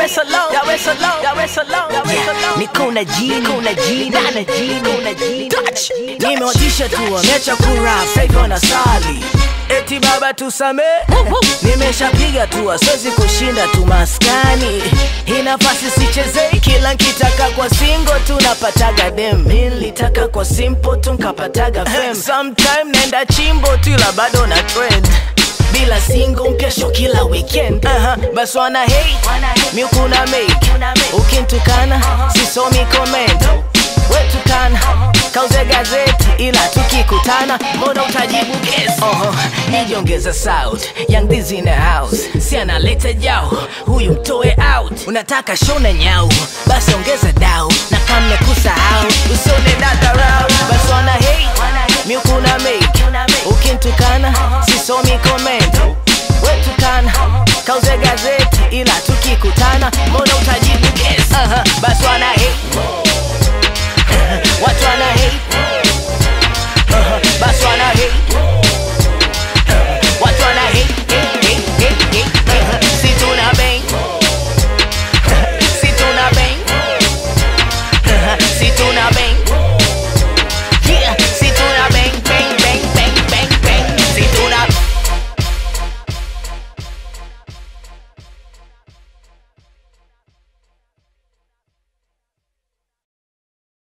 Niko na G touch. Nimewatisha tu wameacha kura Flavor na Sali. Eti baba tusame, nimeshapiga tu siwezi kushinda tu maskani. Hii nafasi sichezei, kila nkitaka kwa single tu napataga dem. Nilitaka kwa simple tu nkapataga fame. Sometime nenda chimbo tu ila bado na trend. Bila single mpyesho kila weekend. Bas wana hate, miuku na make. Ukintukana, sisomi comment. Wetukana, kauze gazeti ila tukikutana mbona utajibu guess. Nijiongeza sauti, young this in the house. Si analeta jao, huyu mtoe out. Unataka show na nyau, basi ongeza dau. Na kama mekusahau, usione dharau. Basi wana hate, miuku na make. Ukintukana, sisomi comment. Wetukana, kauze gazeti ila tukikutana mbona